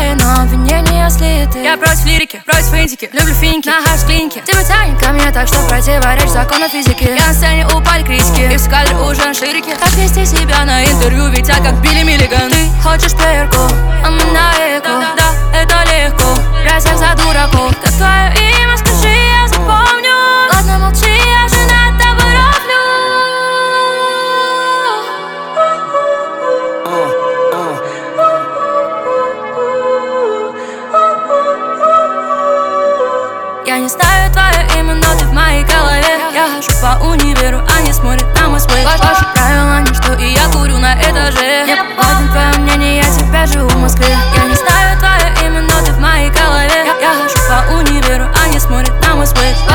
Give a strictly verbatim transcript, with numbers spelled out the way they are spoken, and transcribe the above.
твои, но обвинения слиты. Я против лирики, против интики, люблю финики, на хаш клинике. Тебя тянет ко мне так, что противоречит закону физики. Я на сцене упали критики, и в кадре уже на ширике. Как вести себя на интервью, ведь я как Билли Миллиган. Ты хочешь проверку, а мы на эко. Да, это легко, брать всех за дураков. Как твое имя, скажи, я запомню. Ладно, молчи, я же над тобой роблю. Я не знаю твое имя, но ты в моей голове. Я хожу по универу, они смотрят на мой свет. Ваши правила ничто, и я курю на этаже. Мне важно твое мнение, я теперь живу в Москве. Я не знаю твое имя, но ты в моей голове. Я хожу по универу, они смотрят на мой свет.